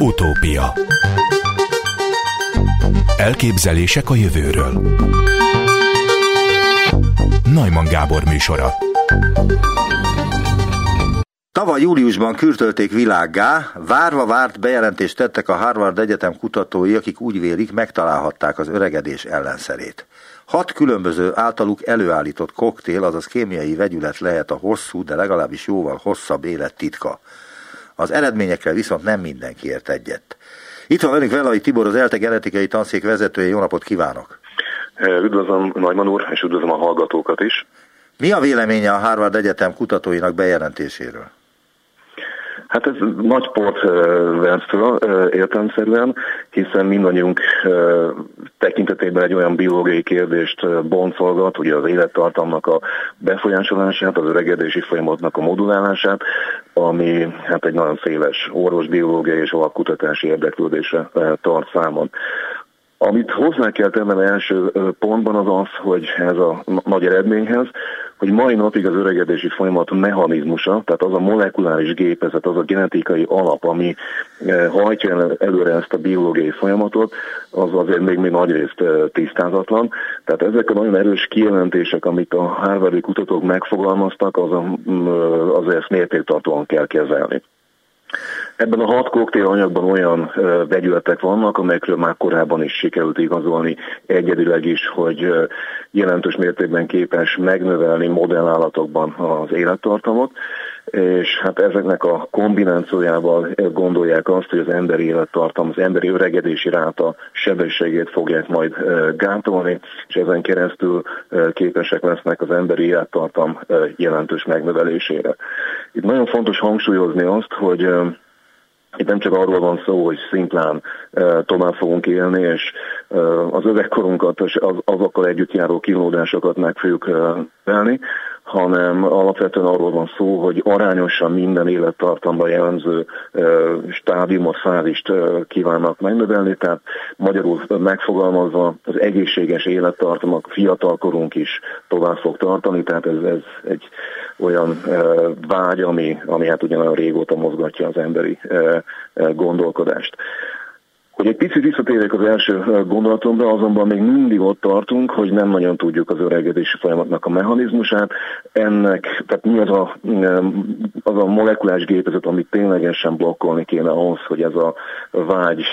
Utópia. Elképzelések a jövőről. Neumann Gábor műsora. Tavaly júliusban kürtölték világgá, várva várt bejelentést tettek a Harvard Egyetem kutatói, akik úgy vélik, megtalálhatták az öregedés ellenszerét. 6 különböző általuk előállított koktél, azaz kémiai vegyület lehet a hosszú, de legalábbis jóval hosszabb élet titka. Az eredményekkel viszont nem mindenki ért egyet. Itt van velünk Vellai Tibor, az ELTE genetikai tanszék vezetője. Jó napot kívánok! Üdvözlöm Neumann úr, és üdvözlöm a hallgatókat is. Mi a véleménye a Harvard Egyetem kutatóinak bejelentéséről? Hát ez nagy port vert föl értelemszerűen, hiszen mindannyiunk tekintetében egy olyan biológiai kérdést boncolgat, ugye az élettartamnak a befolyásolását, az öregedési folyamatnak a modulálását, ami hát egy nagyon széles orvosbiológiai és alapkutatási érdeklődésre tart számon. Amit hozzá kell tennem első pontban az az, hogy ez a nagy eredményhez, hogy mai napig az öregedési folyamat mechanizmusa, tehát az a molekuláris gépezet, az a genetikai alap, ami hajtja előre ezt a biológiai folyamatot, az azért még nagyrészt tisztázatlan. Tehát ezek a nagyon erős kijelentések, amit a harvardi kutatók megfogalmaztak, azért ezt mértéktartóan kell kezelni. Ebben a 6 koktélanyagban olyan vegyületek vannak, amelyekről már korábban is sikerült igazolni egyedileg is, hogy jelentős mértékben képes megnövelni modellállatokban az élettartamot, és hát ezeknek a kombinációjával gondolják azt, hogy az emberi élettartam, az emberi öregedési ráta sebességét fogják majd gátolni, és ezen keresztül képesek lesznek az emberi élettartam jelentős megnövelésére. Itt nagyon fontos hangsúlyozni azt, hogy itt nem csak arról van szó, hogy szimplán tovább fogunk élni, és az öregkorunkat és azokkal együtt járó kínlódásokat meg fogjuk venni, hanem alapvetően arról van szó, hogy arányosan minden élettartamban jellemző stádiumot, fázist kívánnak megnövelni, tehát magyarul megfogalmazva az egészséges élettartamok, fiatalkorunk is tovább fog tartani, tehát ez egy olyan vágy, ami hát ugye nagyon régóta mozgatja az emberi gondolkodást. Hogy egy picit visszatérjek az első gondolatomra, azonban még mindig ott tartunk, hogy nem nagyon tudjuk az öregedési folyamatnak a mechanizmusát. Ennek, tehát mi az a molekuláris gépezet, amit ténylegesen blokkolni kéne ahhoz, hogy ez a vágy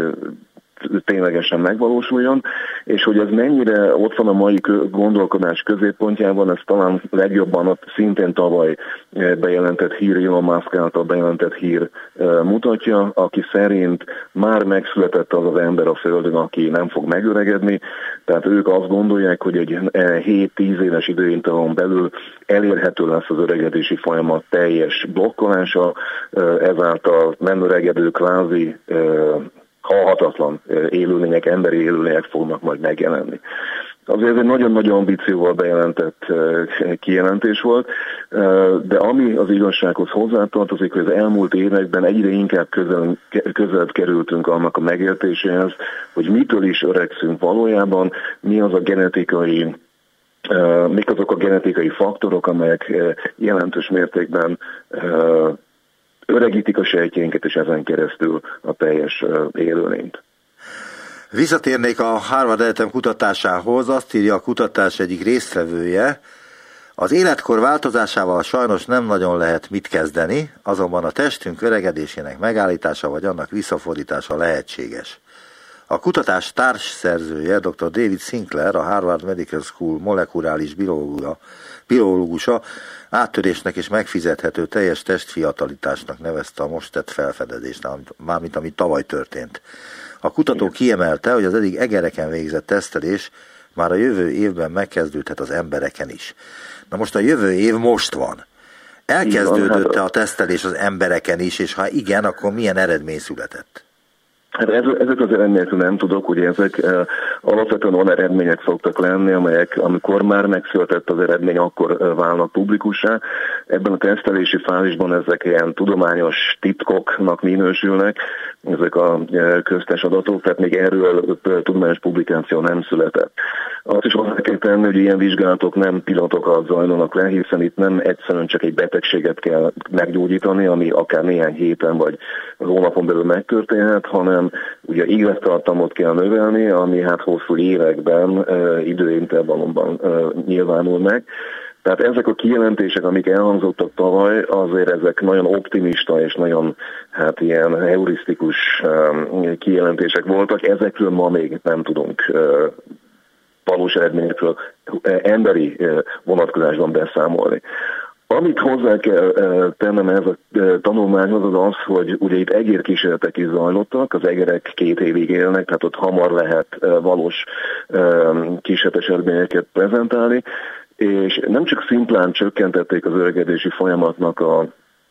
ténylegesen megvalósuljon, és hogy ez mennyire ott van a mai gondolkodás középpontjában, ez talán legjobban ott szintén tavaly bejelentett hír, Elon Musk által bejelentett hír mutatja, aki szerint már megszületett az az ember a Földön, aki nem fog megöregedni, tehát ők azt gondolják, hogy egy 7-10 éves időintervallumon belül elérhető lesz az öregedési folyamat teljes blokkolása, ezáltal nem öregedő kvázi halhatatlan élőlények, emberi élőlények fognak majd megjelenni. Azért ez egy nagyon-nagyon ambícióval bejelentett kijelentés volt, de ami az igazsághoz hozzátartozik, hogy az elmúlt években egyre inkább közelebb kerültünk annak a megértéséhez, hogy mitől is öregszünk valójában, mik azok a genetikai faktorok, amelyek jelentős mértékben öregítik a sejtjeinket, és ezen keresztül a teljes élőlényt. Visszatérnék a Harvard Egyetem kutatásához, azt írja a kutatás egyik résztvevője, az életkor változásával sajnos nem nagyon lehet mit kezdeni, azonban a testünk öregedésének megállítása vagy annak visszafordítása lehetséges. A kutatás társszerzője, dr. David Sinclair, a Harvard Medical School molekuláris biológusa, áttörésnek és megfizethető teljes testfiatalításnak nevezte a most tett felfedezést, mármint ami tavaly történt. A kutató kiemelte, hogy az eddig egereken végzett tesztelés már a jövő évben megkezdődhet az embereken is. Na most a jövő év most van. Elkezdődött-e a tesztelés az embereken is, és ha igen, akkor milyen eredmény született? Ezek az eredményekről nem tudok, ugye ezek alapvetően olyan eredmények szoktak lenni, amelyek amikor már megszületett az eredmény, akkor válnak publikussá. Ebben a tesztelési fázisban ezek ilyen tudományos titkoknak minősülnek, ezek a köztes adatok, tehát még erről tudományos publikáció nem született. Azt is hozzá kell tenni, hogy ilyen vizsgálatok nem pillanatokat zajlanak le, hiszen itt nem egyszerűen csak egy betegséget kell meggyógyítani, ami akár néhány héten vagy hónapon belül megtörténhet, hanem ugye élettartamot kell növelni, ami hát hosszú években, időintervallumban nyilvánul meg. Tehát ezek a kijelentések, amik elhangzottak tavaly, azért ezek nagyon optimista és nagyon hát ilyen heurisztikus kijelentések voltak. Ezekről ma még nem tudunk valós eredményekről emberi vonatkozásban beszámolni. Amit hozzá kell tennem ez a tanulmányhoz, az az, hogy ugye itt egérkísérletek is zajlottak, az egerek 2 évig élnek, tehát ott hamar lehet valós kísérletes eredményeket prezentálni, és nem csak szimplán csökkentették az öregedési folyamatnak a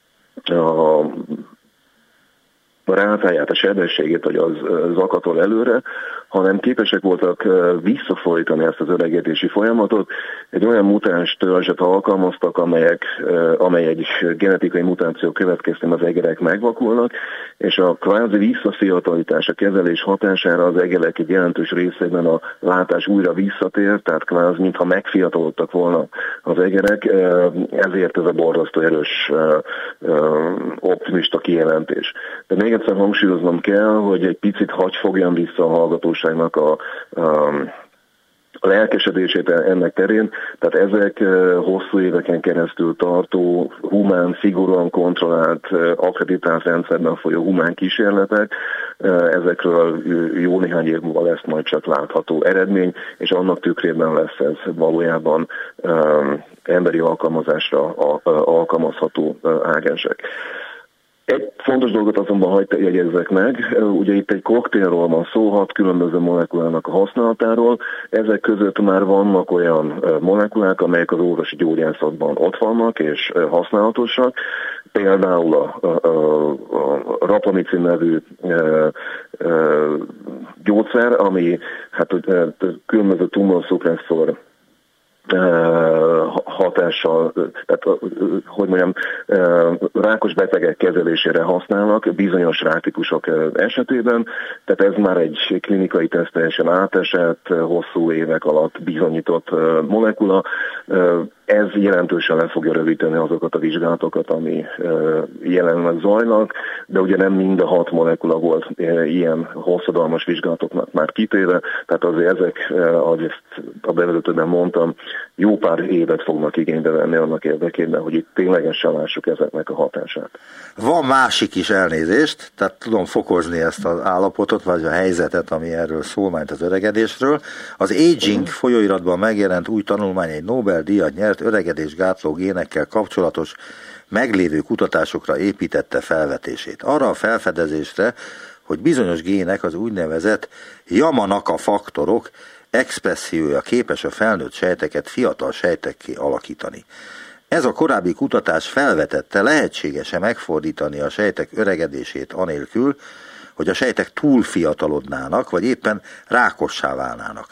rátáját, a sebességét, hogy az zakatol előre, hanem képesek voltak visszafordítani ezt az öregedési folyamatot. Egy olyan mutáns törzset alkalmaztak, amely egy genetikai mutáció következtében az egerek megvakulnak, és a kvázi visszafiatalítás, a kezelés hatására az egerek egy jelentős részében a látás újra visszatér, tehát kvázi mintha megfiatalodtak volna az egerek, ezért ez a borzasztó erős optimista kijelentés. De még egyszer hangsúlyoznom kell, hogy egy picit hagy fogjam vissza a hallgatóságnak a lelkesedését ennek terén, tehát ezek hosszú éveken keresztül tartó, humán, szigorúan kontrollált, akkreditált rendszerben folyó humán kísérletek, ezekről jó néhány év múlva lesz majd csak látható eredmény, és annak tükrében lesz ez valójában emberi alkalmazásra alkalmazható ágensek. Egy fontos dolgot azonban hadd jegyezzek meg, ugye itt egy koktélról van szó, 6 különböző molekulának a használatáról, ezek között már vannak olyan molekulák, amelyek az orvosi gyógyászatban ott vannak és használatosak, például a rapamycin nevű gyógyszer, ami hát különböző tumorszuppresszor hatással, tehát hogy mondjam, rákos betegek kezelésére használnak bizonyos ráktípusok esetében, tehát ez már egy klinikai tesztelésen átesett, hosszú évek alatt bizonyított molekula. Ez jelentősen le fogja rövidíteni azokat a vizsgálatokat, ami jelenleg zajlanak, de ugye nem mind a 6 molekula volt ilyen hosszadalmas vizsgálatoknak már kitéve, tehát azért ezek, ahogy ezt a bevezetőben mondtam, jó pár évet fognak igénybe venni annak érdekében, hogy itt ténylegesen lássuk ezeknek a hatását. Van másik is, elnézést, tehát tudom fokozni ezt az állapotot, vagy a helyzetet, ami erről szól, mint az öregedésről. Az Aging folyóiratban megjelent új tanulmány egy Nobel-díjat nyert öregedésgátló génekkel kapcsolatos meglévő kutatásokra építette felvetését. Arra a felfedezésre, hogy bizonyos gének, az úgynevezett Yamanaka faktorok expressziója képes a felnőtt sejteket fiatal sejtekké alakítani. Ez a korábbi kutatás felvetette, lehetséges-e megfordítani a sejtek öregedését anélkül, hogy a sejtek túl fiatalodnának, vagy éppen rákossá válnának.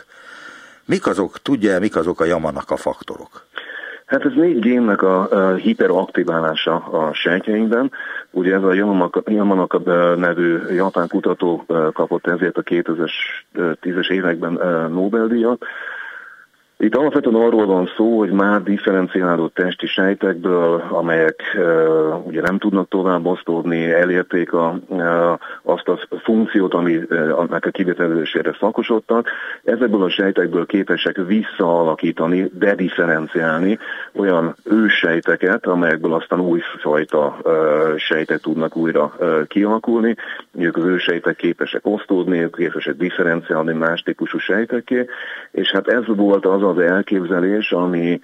Mik azok a Yamanaka faktorok? Hát ez 4 génnek a hiperaktiválása a sejtjeinkben. Ugye ez a Yamanaka nevű japán kutató kapott ezért a 2010-es években Nobel-díjat. Itt alapvetően arról van szó, hogy már differenciálódott testi sejtekből, amelyek ugye nem tudnak tovább osztódni, elérték azt a funkciót, aminek a kivitelezésére szakosodtak. Ezekből a sejtekből képesek visszaalakítani, dedifferenciálni olyan őssejteket, amelyekből aztán újfajta sejtek tudnak újra kialakulni. Ők az őssejtek képesek osztódni, képesek differenciálni más típusú sejtekké, és hát ez volt az elképzelés, ami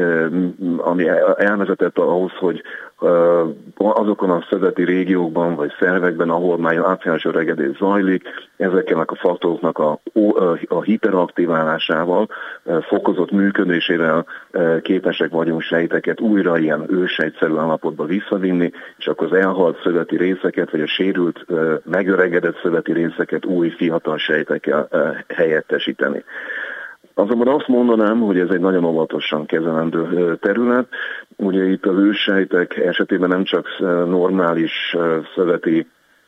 elvezetett ahhoz, hogy azokon a szöveti régiókban vagy szervekben, ahol már általános öregedés zajlik, ezeknek a faktoroknak a hiperaktiválásával, fokozott működésével képesek vagyunk sejteket újra ilyen őssejtszerű állapotba visszavinni, és akkor az elhalt szöveti részeket, vagy a sérült, megöregedett szöveti részeket új fiatal sejtekkel helyettesíteni. Azonban azt mondanám, hogy ez egy nagyon óvatosan kezelendő terület. Ugye itt az őssejtek esetében nem csak normális szöveti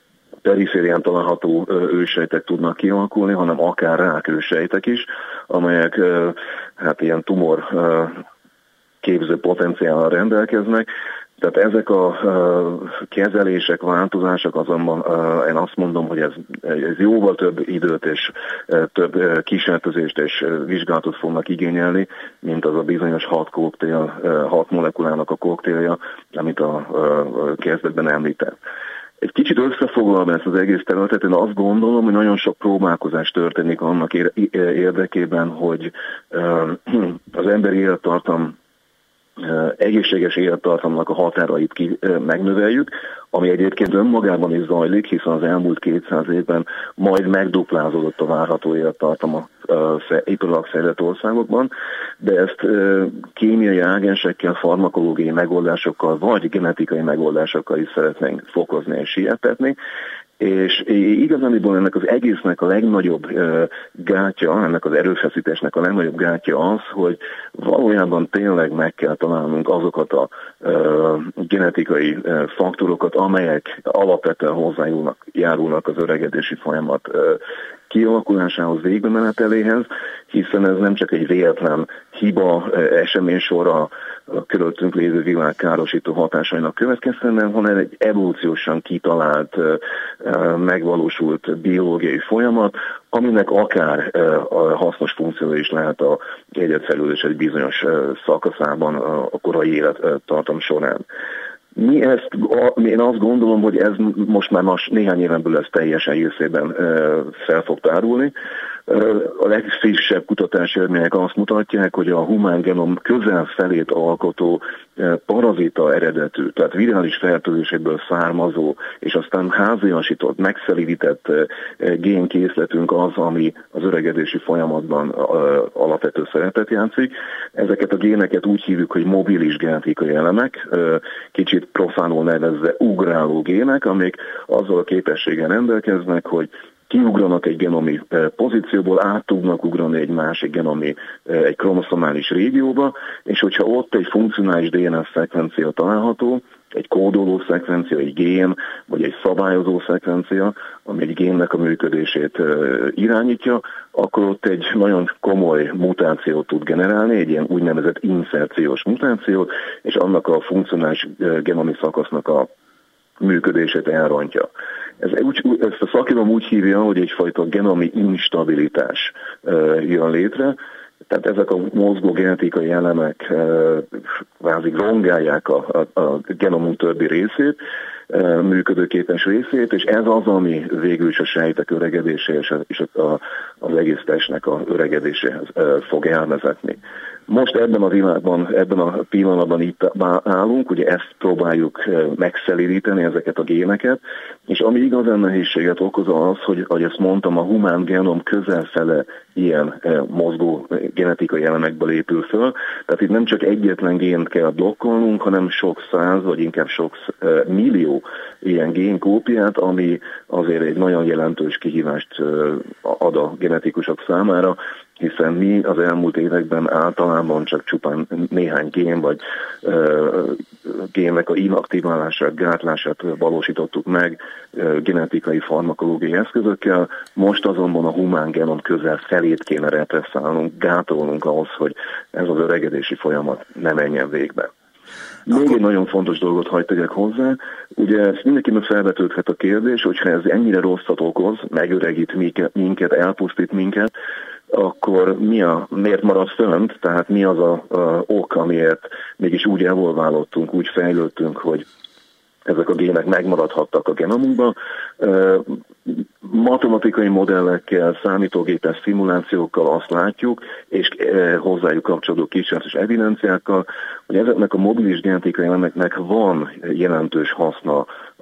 periférián található őssejtek tudnak kialakulni, hanem akár rákőssejtek is, amelyek hát ilyen tumor képző potenciállal rendelkeznek. Tehát ezek a kezelések, változások azonban én azt mondom, hogy ez jóval több időt és több kísérletezést és vizsgálatot fognak igényelni, mint az a bizonyos 6 molekulának a koktélja, amit a kezdetben említett. Egy kicsit összefoglalva ezt az egész területet, én azt gondolom, hogy nagyon sok próbálkozás történik annak érdekében, hogy az emberi élettartam, egészséges élettartamnak a határait megnöveljük, ami egyébként önmagában is zajlik, hiszen az elmúlt 200 évben majd megduplázódott a várható élettartam a iparilag fejlett országokban, de ezt kémiai ágensekkel, farmakológiai megoldásokkal vagy genetikai megoldásokkal is szeretnénk fokozni és sietetni. És igazániból ennek az egésznek a legnagyobb gátja, ennek az erőfeszítésnek a legnagyobb gátja az, hogy valójában tényleg meg kell találnunk azokat a genetikai faktorokat, amelyek alapvetően hozzájárulnak az öregedési folyamat kialakulásához, végbemeneteléhez, hiszen ez nem csak egy véletlen hiba, eseménysor a körülöttünk lévő világ károsító hatásainak következtében, hanem egy evolúciósan kitalált, megvalósult biológiai folyamat, aminek akár hasznos funkció is lehet a jegyetfelülés egy bizonyos szakaszában a korai élettartam során. Én azt gondolom, hogy ez most már néhány éven belül ez teljesen egészében fel fog tárulni. A legfrissebb kutatási eredmények azt mutatják, hogy a humán genom közel felét alkotó parazita eredetű, tehát virális fertőzéséből származó, és aztán háziasított, megszelídített génkészletünk az, ami az öregedési folyamatban alapvető szerepet játszik. Ezeket a géneket úgy hívjuk, hogy mobilis genetikai elemek, kicsit profánul nevezve ugráló gének, amik azzal a képességgel rendelkeznek, hogy kiugranak egy genomi pozícióból, át tudnak ugrani egy másik genomi, egy kromoszomális régióba, és hogyha ott egy funkcionális DNS szekvencia található, egy kódoló szekvencia, egy gén, vagy egy szabályozó szekvencia, ami egy génnek a működését irányítja, akkor ott egy nagyon komoly mutációt tud generálni, egy ilyen úgynevezett inszerciós mutációt, és annak a funkcionális genomi szakasznak a működését elrontja. Ezt a szakirodalom úgy hívja, hogy egyfajta genomi instabilitás jön létre, tehát ezek a mozgó genetikai elemek kvázi rongálják a genomunk többi részét, működőképes részét, és ez az, ami végül is a sejtek öregedése és az egész testnek a öregedéséhez fog elvezetni. Most ebben a világban, ebben a pillanatban itt állunk, ugye ezt próbáljuk megszelídíteni, ezeket a géneket, és ami igazán nehézséget okoz az, hogy, ahogy ezt mondtam, a humán genom közelfele ilyen mozgó genetikai elemekből épül föl, tehát itt nem csak egyetlen gént kell blokkolnunk, hanem sok száz, vagy inkább sok millió ilyen génkópiát, ami azért egy nagyon jelentős kihívást ad a genetikusok számára, hiszen mi az elmúlt években általában csak csupán néhány gén vagy génnek a inaktiválását, gátlását valósítottuk meg genetikai farmakológiai eszközökkel, most azonban a humán genom közel felét kéne represszálnunk, gátolnunk ahhoz, hogy ez az öregedési folyamat ne menjen végbe. Még egy nagyon fontos dolgot hadd tegyek hozzá, ugye mindenkinek felvetődhet a kérdés, hogyha ez ennyire rosszat okoz, megöregít minket, elpusztít minket, akkor miért marad fönt, tehát mi az a ok, amiért mégis úgy evolválódtunk, úgy fejlődtünk, hogy ezek a gének megmaradhattak a genomunkban. Matematikai modellekkel, számítógépes szimulációkkal azt látjuk, és hozzájuk kapcsolódó kísérletes evidenciákkal, hogy ezeknek a mobilis genetikai elemeknek van jelentős haszna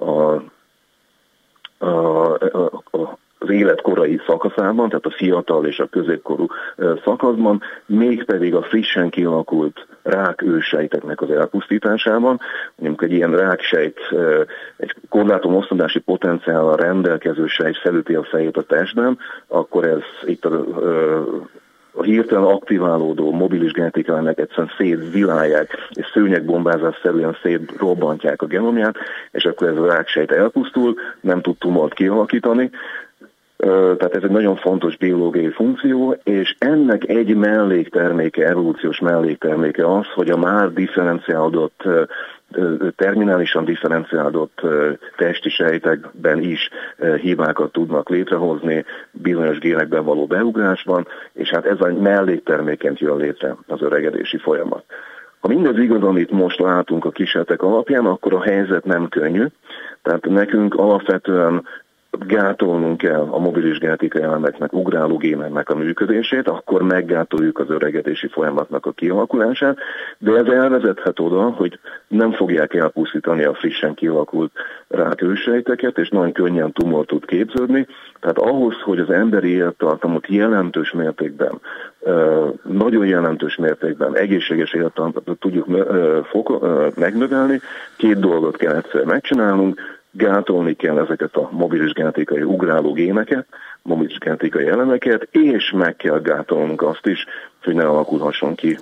az élet korai szakaszában, tehát a fiatal és a középkorú szakaszban, mégpedig a frissen kialakult rákősejteknek az elpusztításában. Mondjuk egy ilyen ráksejt, egy korlátom osztodási potenciállal rendelkező sejt felüti a fejét a testben, akkor ez itt a a hirtelen aktiválódó mobilis genetika elemek egyszerűen szétvilálják, és szőnyegbombázásszerűen szétrobbantják a genomját, és akkor ez a ráksejt elpusztul, nem tud tumort kialakítani. Tehát ez egy nagyon fontos biológiai funkció, és ennek egy mellékterméke, evolúciós mellékterméke az, hogy a már differenciálódott, terminálisan differenciálódott testi sejtekben is hibákat tudnak létrehozni bizonyos génekben való beugrásban, és hát ez a mellékterméként jön létre az öregedési folyamat. Ha mindez igaz, amit most látunk a kísérletek alapján, akkor a helyzet nem könnyű, tehát nekünk alapvetően gátolnunk kell a mobilis genetikai elemeknek, ugráló géneknek a működését, akkor meggátoljuk az öregedési folyamatnak a kialakulását, de ez elvezethet oda, hogy nem fogják elpusztítani a frissen kialakult rákősejteket, és nagyon könnyen tumor tud képződni. Tehát ahhoz, hogy az emberi élettartamot jelentős mértékben, nagyon jelentős mértékben egészséges élettartamot tudjuk megnövelni, két dolgot kell egyszer megcsinálnunk. Gátolni kell ezeket a mobilis genetikai ugráló géneket, mobilis genetikai elemeket, és meg kell gátolnunk azt is, hogy ne alakulhasson ki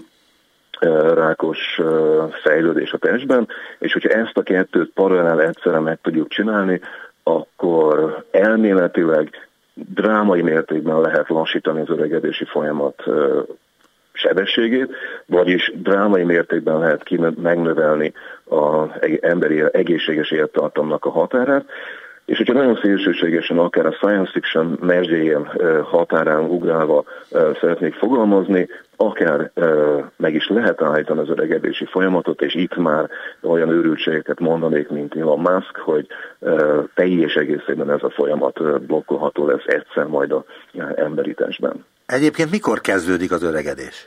rákos fejlődés a testben, és hogyha ezt a kettőt paralel egyszerre meg tudjuk csinálni, akkor elméletileg drámai mértékben lehet lassítani az öregedési folyamat sebességét, vagyis drámai mértékben lehet megnövelni az emberi egészséges élettartamnak a határát, és hogyha nagyon szélsőségesen, akár a science fiction mezőjén határán ugrálva szeretnék fogalmazni, akár meg is lehet állítani az öregedési folyamatot, és itt már olyan őrültségeket mondanék, mint Elon Musk, hogy teljes egészében ez a folyamat blokkolható lesz egyszer majd az emberi testben. Egyébként mikor kezdődik az öregedés?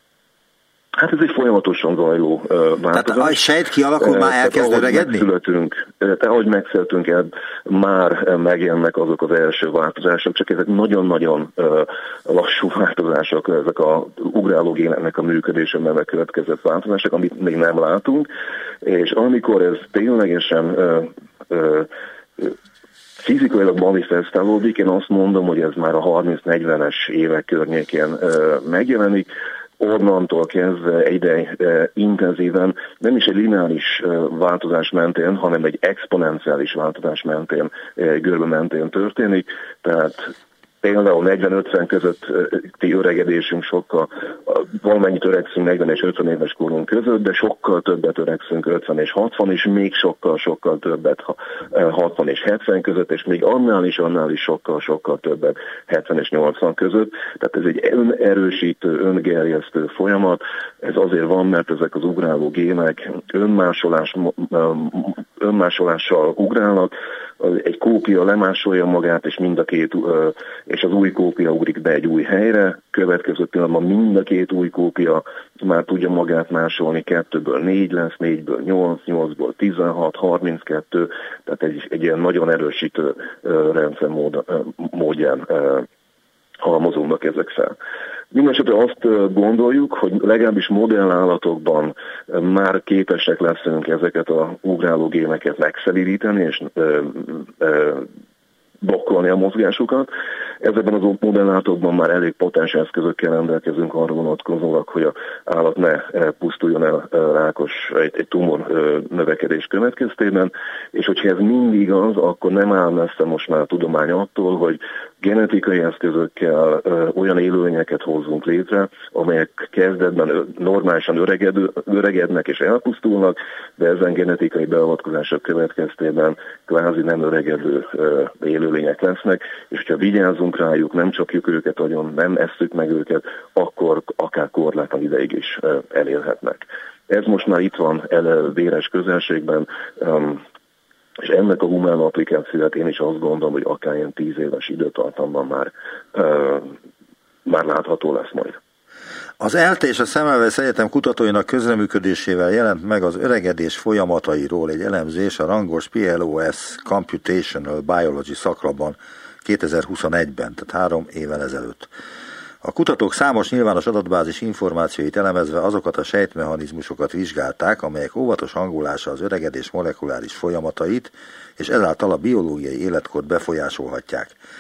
Hát ez egy folyamatosan zajló változás. Tehát a sejt kialakul, már elkezd öregedni? Ahogy megszületünk, már megjelennek azok az első változások, csak ezek nagyon-nagyon lassú változások, ezek a ugráló géneknek a működésében megkövetkezett változások, amit még nem látunk, és amikor ez ténylegesen fizikailag manifestálódik, én azt mondom, hogy ez már a 30-40-es évek környékén megjelenik, onnantól kezdve egyre intenzíven, nem is egy lineáris változás mentén, hanem egy exponenciális változás mentén, görbe mentén történik, tehát például 40-50 közötti öregedésünk sokkal, valamennyit öregszünk 40 és 50 éves korunk között, de sokkal többet öregszünk 50 és 60, és még sokkal többet 60 és 70 között, és még annál is sokkal többet 70 és 80 között. Tehát ez egy önerősítő, öngerjesztő folyamat. Ez azért van, mert ezek az ugráló gének önmásolással ugrálnak, egy kópia lemásolja magát, és mind a két, és az új kópia ugrik be egy új helyre, következő pillanatban mind a két új kópia már tudja magát másolni, 2-ből 4 lesz, 4-ből 8, 8-ból 16, 32, tehát egy ilyen nagyon erősítő rendszer módján halmozódnak ezek fel. Mindenesetre azt gondoljuk, hogy legalábbis modellállatokban már képesek leszünk ezeket a ugráló géneket megszelídíteni és blokkolni a mozgásukat. Ezekben az modellállatokban már elég potens eszközökkel rendelkezünk arra vonatkozólag, hogy az állat ne pusztuljon el rákos egy tumor növekedés következtében, és hogyha ez mindig igaz, akkor nem áll messze most már a tudomány attól, hogy genetikai eszközökkel olyan élőlényeket hozzunk létre, amelyek kezdetben normálisan öregednek és elpusztulnak, de ezen genetikai beavatkozások következtében kvázi nem öregedő élőlények lesznek, és hogyha vigyázzunk rájuk, nem csapjuk őket agyon, nem esszük meg őket, akkor akár korlátlan ideig is elélhetnek. Ez most már itt van véres közelségben, és ennek a humán applikációt én is azt gondolom, hogy akár ilyen 10 éves időtartamban már látható lesz majd. Az ELTE és a Semmelweis Egyetem kutatóinak közreműködésével jelent meg az öregedés folyamatairól egy elemzés a rangos PLOS Computational Biology szaklapban 2021-ben, tehát 3 évvel ezelőtt. A kutatók számos nyilvános adatbázis információit elemezve azokat a sejtmechanizmusokat vizsgálták, amelyek óvatos hangolása az öregedés molekuláris folyamatait, és ezáltal a biológiai életkort befolyásolhatják.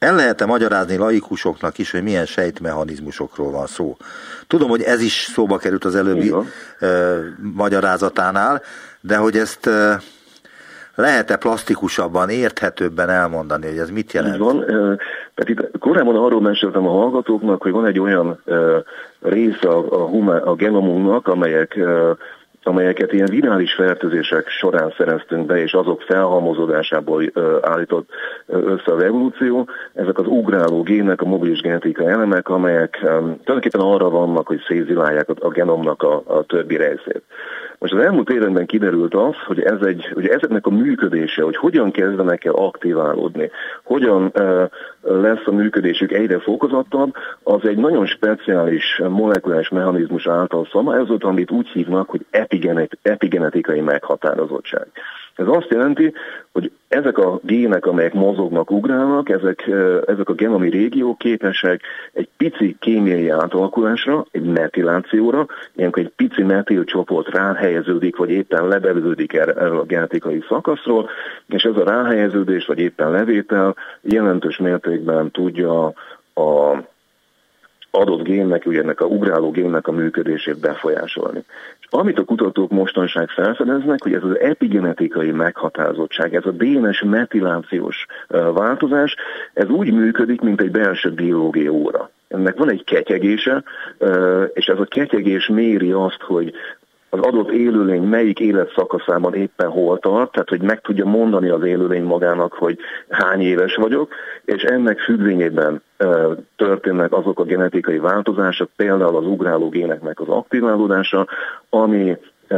El lehet-e magyarázni laikusoknak is, hogy milyen sejtmechanizmusokról van szó? Tudom, hogy ez is szóba került az előbbi magyarázatánál, de hogy ezt lehet-e plastikusabban, érthetőbben elmondani, hogy ez mit jelent? Így van. Tehát itt korábban arról meséltem a hallgatóknak, hogy van egy olyan része a genomunknak, amelyeket ilyen virális fertőzések során szereztünk be, és azok felhalmozódásából állított össze az evolúció. Ezek az ugráló gének, a mobilis genetikai elemek, amelyek tulajdonképpen arra vannak, hogy szétzilálják a genomnak a többi részét. Most az elmúlt években kiderült az, hogy hogy ezeknek a működése, hogy hogyan kezdenek el aktiválódni, hogyan lesz a működésük egyre fokozottabb, az egy nagyon speciális molekuláris mechanizmus által szabályozott, amit úgy hívnak, hogy epigenetikai meghatározottság. Ez azt jelenti, hogy ezek a gének, amelyek mozognak, ugrálnak, ezek a genomi régiók képesek egy pici kémiai átalakulásra, egy metilációra, ilyenkor egy pici metil csoport ráhelyeződik, vagy éppen lebevődik erről a genetikai szakaszról, és ez a ráhelyeződés, vagy éppen levétel jelentős mértékben tudja a adott génnek, ugye ennek a ugráló génnek a működését befolyásolni. És amit a kutatók mostanság felfedeznek, hogy ez az epigenetikai meghatározottság, ez a DNS metilációs változás, ez úgy működik, mint egy belső biológiai óra. Ennek van egy ketyegése, és ez a ketyegés méri azt, hogy az adott élőlény melyik életszakaszában éppen hol tart, tehát hogy meg tudja mondani az élőlény magának, hogy hány éves vagyok, és ennek függvényében történnek azok a genetikai változások, például az ugráló géneknek az aktiválódása, ami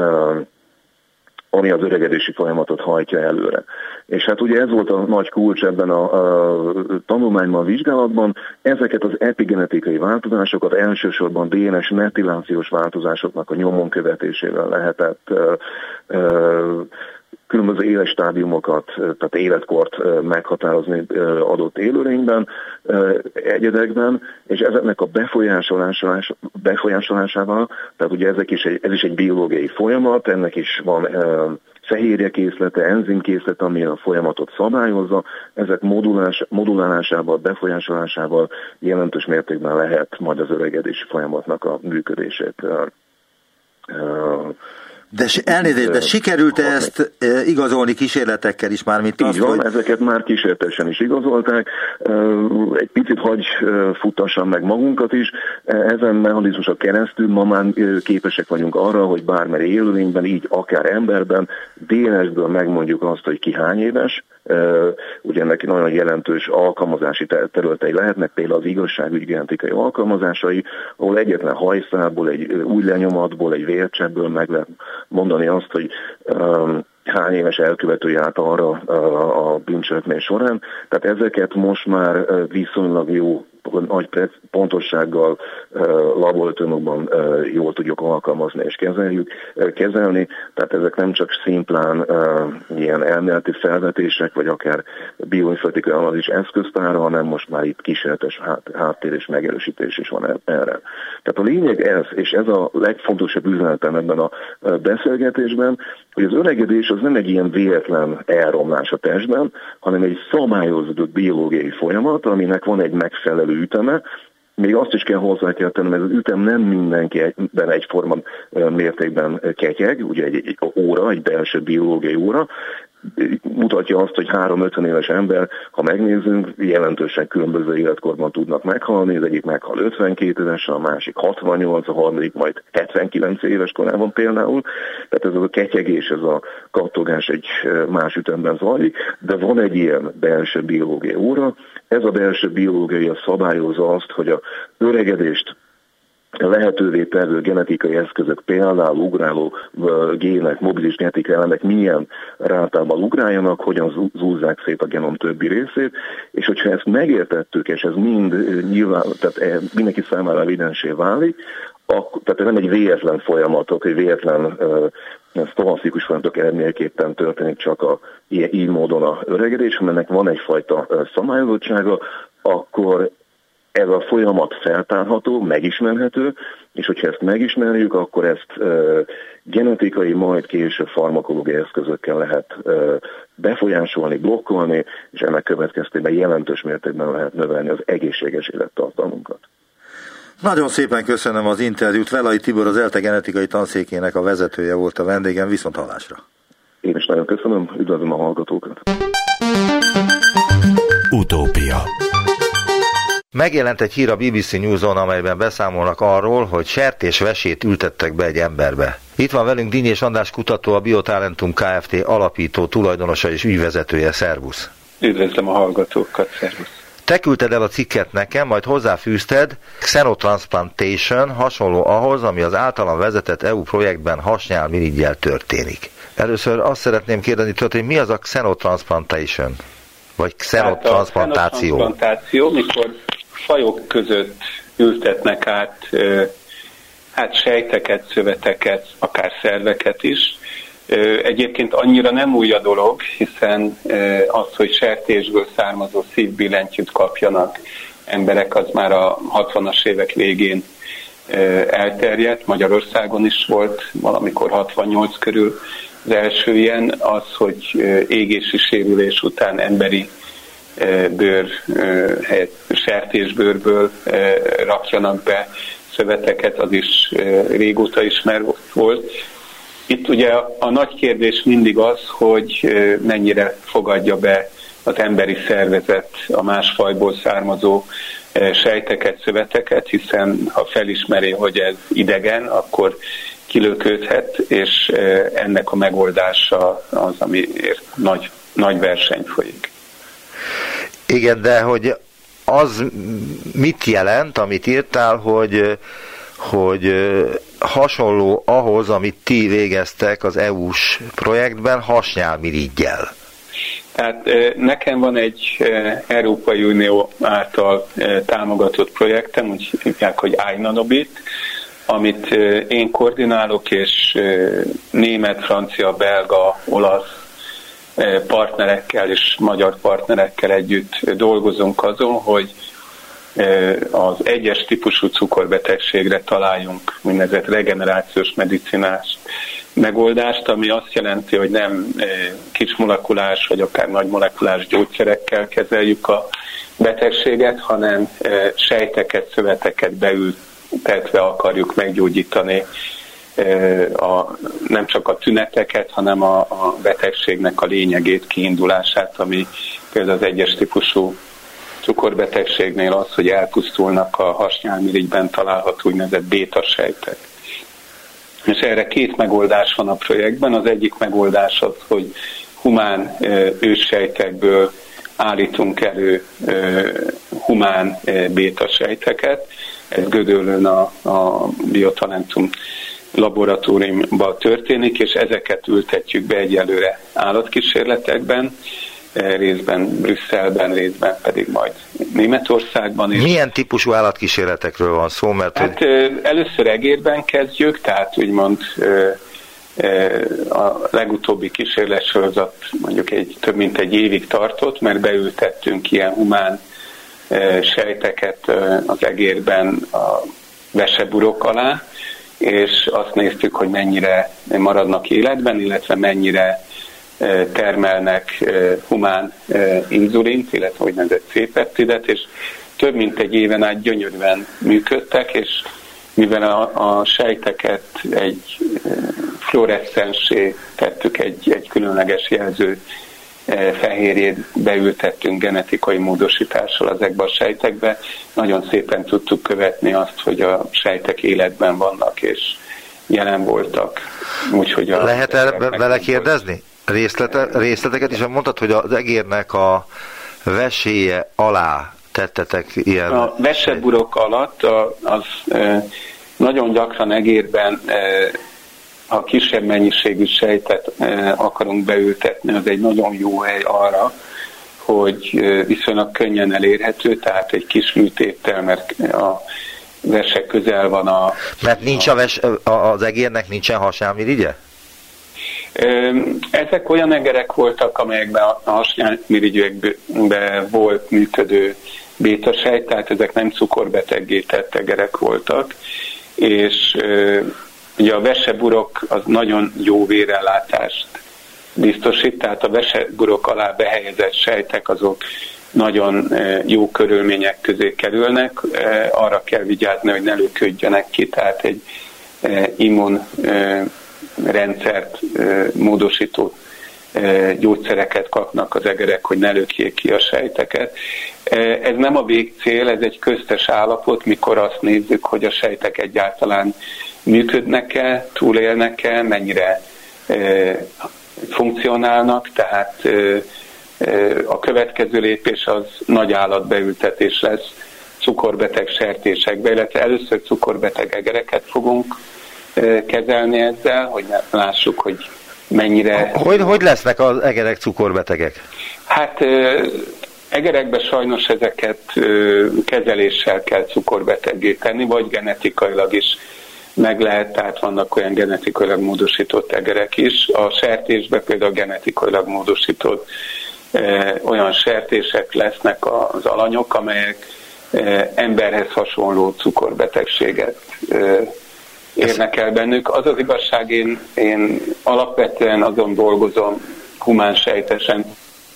az öregedési folyamatot hajtja előre. És hát ugye ez volt a nagy kulcs ebben a tanulmányban, a vizsgálatban, ezeket az epigenetikai változásokat elsősorban DNS metilációs változásoknak a nyomon követésével lehetett különböző életstádiumokat, tehát életkort meghatározni adott élőlényben, egyedekben, és ezeknek a befolyásolásával, tehát ugye ez is egy biológiai folyamat, ennek is van fehérjekészlete, enzimkészlete, ami a folyamatot szabályozza, ezek modulálásával, befolyásolásával jelentős mértékben lehet majd az öregedési folyamatnak a működését de sikerült ezt igazolni kísérletekkel is már, mint így van, ezeket már kísérletesen is igazolták. Egy picit hagy futtassam meg magunkat is. Ezen mechanizmusok keresztül ma már képesek vagyunk arra, hogy bármely élőlényben, így akár emberben, DNS-ből megmondjuk azt, hogy ki hány éves. Ugye ennek nagyon jelentős alkalmazási területei lehetnek, például az igazságügyi genetikai alkalmazásai, ahol egyetlen hajszából, egy új lenyomatból, egy vércsebből meg lehet mondani azt, hogy hány éves elkövető járt arra a bűncselekmény során. Tehát ezeket most már viszonylag jó, nagy pontossággal laboratóriumokban jól tudjuk alkalmazni és kezelni. Tehát ezek nem csak szimplán ilyen elméleti felvetések, vagy akár bioinformatikai analízis eszköztára, hanem most már itt kísérletes háttér és megerősítés is van erre. Tehát a lényeg ez, és ez a legfontosabb üzenetem ebben a beszélgetésben, hogy az öregedés az nem egy ilyen véletlen elromlás a testben, hanem egy szabályozott biológiai folyamat, aminek van egy megfelelő üteme. Még azt is kell hozzátennem, ez az ütem nem mindenkiben egyforma mértékben ketyeg, ugye egy óra, egy belső biológiai óra, mutatja azt, hogy 3-50 éves ember, ha megnézzünk, jelentősen különböző életkorban tudnak meghalni, az egyik meghal 52 évesen, a másik 68, a harmadik majd 79 éves korában például. Tehát ez a ketyegés, ez a kattogás egy más ütemben zajlik, de van egy ilyen belső biológiai óra. Ez a belső biológia szabályozza azt, hogy a öregedést lehetővé tevő genetikai eszközök, például ugráló gének, mobilis genetikai elemek milyen rátában ugráljanak, hogyan zúzzák szét a genom többi részét, és hogyha ezt megértettük, és ez mind nyilván, tehát mindenki számára evidensé válik, tehát ez nem egy véletlen folyamatok, egy véletlen sztohasztikus folyamatok eredményeképpen történik csak így módon a öregedés, hanem ennek van egyfajta szabályozottsága, akkor Ez a folyamat feltárható, megismerhető, és hogyha ezt megismerjük, akkor ezt genetikai, majd később farmakológiai eszközökkel lehet befolyásolni, blokkolni, és ennek következtében jelentős mértékben lehet növelni az egészséges élettartalmunkat. Nagyon szépen köszönöm az interjút. Velai Tibor, az ELTE genetikai tanszékének a vezetője volt a vendégem. Viszont hallásra. Én is nagyon köszönöm, üdvözlöm a hallgatókat. Utópia. Megjelent egy hír a BBC News-on, amelyben beszámolnak arról, hogy sertésvesét ültettek be egy emberbe. Itt van velünk Dinnyés András kutató, a Biotalentum Kft. Alapító, tulajdonosa és ügyvezetője. Szervusz! Üdvözlöm a hallgatókat, szervusz! Te küldted el a cikket nekem, majd hozzáfűzted, xenotransplantation hasonló ahhoz, ami az általam vezetett EU projektben hasnyálmiriggyel történik. Először azt szeretném kérdezni tőled, hogy mi az a xenotransplantation? Vagy xenotransplantáció? A xenotransplantáció, mikor fajok között ültetnek át sejteket, szöveteket, akár szerveket is. Egyébként annyira nem új a dolog, hiszen az, hogy sertésből származó szívbillentyűt kapjanak emberek, az már a 60-as évek végén elterjedt. Magyarországon is volt valamikor 68 körül az első ilyen, az, hogy égési sérülés után emberi bőr helyett sertésbőrből rakjanak be szöveteket, az is régóta ismert volt. Itt ugye a nagy kérdés mindig az, hogy mennyire fogadja be az emberi szervezet a más fajból származó sejteket, szöveteket, hiszen ha felismeri, hogy ez idegen, akkor kilöködhet, és ennek a megoldása az, amiért nagy verseny folyik. Igen, de hogy az mit jelent, amit írtál, hogy hasonló ahhoz, amit ti végeztek az EU-s projektben hasnyálmiriggyel? Tehát nekem van egy Európai Unió által támogatott projektem, úgy hívják, hogy iNanobit, amit én koordinálok, és német, francia, belga, olasz partnerekkel és magyar partnerekkel együtt dolgozunk azon, hogy az egyes típusú cukorbetegségre találjunk úgynevezett regenerációs medicinás megoldást, ami azt jelenti, hogy nem kismolekulás vagy akár nagymolekulás gyógyszerekkel kezeljük a betegséget, hanem sejteket, szöveteket beültetve akarjuk meggyógyítani nem csak a tüneteket, hanem a betegségnek a lényegét, kiindulását, ami például az egyes típusú cukorbetegségnél az, hogy elpusztulnak a hasnyálmirigyben található úgynevezett béta-sejtek. És erre két megoldás van a projektben. Az egyik megoldás az, hogy humán őssejtekből állítunk elő humán béta-sejteket. Ez Gödöllőn a Biotalentum laboratóriumban történik, és ezeket ültetjük be egyelőre állatkísérletekben, részben Brüsszelben, részben pedig majd Németországban is. Milyen típusú állatkísérletekről van szó? Mert először egérben kezdjük, tehát úgymond a legutóbbi kísérletsorozat mondjuk több mint egy évig tartott, mert beültettünk ilyen humán sejteket az egérben a veseburok alá, és azt néztük, hogy mennyire maradnak életben, illetve mennyire termelnek humán inzulint, illetve úgynevezett C-peptidet, és több mint egy éven át gyönyörűen működtek, és mivel a sejteket egy fluoreszcensé tettük, egy különleges jelző fehérjét beültettünk genetikai módosítással ezekbe a sejtekbe, nagyon szépen tudtuk követni azt, hogy a sejtek életben vannak és jelen voltak. Úgyhogy lehet vele kérdezni? Részleteket is, mondtad, hogy az egérnek a veséje alá tettetek ilyen... A veseburok alatt az nagyon gyakran egérben, ha kisebb mennyiségű sejtet akarunk beültetni, az egy nagyon jó hely arra, hogy viszonylag könnyen elérhető, tehát egy kis műtéttel, mert a vese közel van a... Mert nincs az egérnek nincsen hasnyálmirigye? Ezek olyan egerek voltak, amelyekben a hasnyálmirigyekben volt működő bétasejt, tehát ezek nem cukorbeteggé tett egerek voltak, és ugye a veseburok az nagyon jó vérellátást biztosít, tehát a veseburok alá behelyezett sejtek azok nagyon jó körülmények közé kerülnek, arra kell vigyázni, hogy ne löködjenek ki, tehát egy immunrendszert módosító gyógyszereket kapnak az egerek, hogy ne lökjék ki a sejteket. Ez nem a végcél, ez egy köztes állapot, mikor azt nézzük, hogy a sejtek egyáltalán működnek-e, túlélnek-e, mennyire funkcionálnak, tehát a következő lépés az nagy állatbeültetés lesz cukorbeteg sertésekbe, illetve először cukorbeteg egereket fogunk kezelni ezzel, hogy lássuk, hogy mennyire... Hogy lesznek az egerek cukorbetegek? Hát egerekben sajnos ezeket kezeléssel kell cukorbeteggé tenni, vagy genetikailag is meg lehet, tehát vannak olyan genetikailag módosított egerek is. A sertésben például genetikailag módosított olyan sertések lesznek az alanyok, amelyek emberhez hasonló cukorbetegséget érnek el bennük. Az az igazság, én alapvetően azon dolgozom humán sejtesen.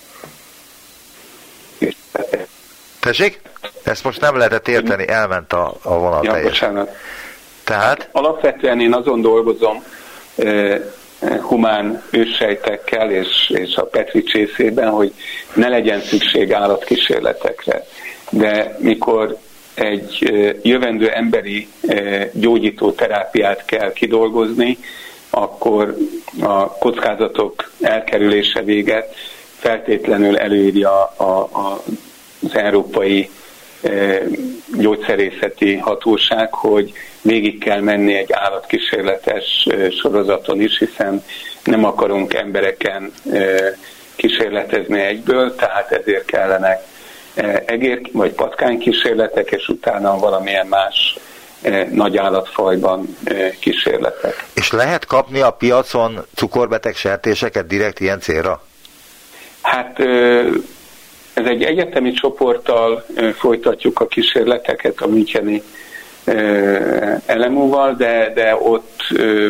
Tessék? Ezt most nem lehetett érteni, elment a vonal teljesen. Tehát? Alapvetően én azon dolgozom humán őssejtekkel és a Petri csészében, hogy ne legyen szükség állatkísérletekre. De mikor egy jövendő emberi gyógyító terápiát kell kidolgozni, akkor a kockázatok elkerülése véget feltétlenül előírja az Európai Gyógyszerészeti Hatóság, hogy végig kell menni egy állatkísérletes sorozaton is, hiszen nem akarunk embereken kísérletezni egyből, tehát ezért kellenek egér vagy patkánykísérletek, és utána valamilyen más nagy állatfajban kísérletek. És lehet kapni a piacon cukorbeteg sertéseket direkt ilyen célra? Hát ez egy egyetemi csoporttal folytatjuk a kísérleteket a müncheni LMU-val, de ott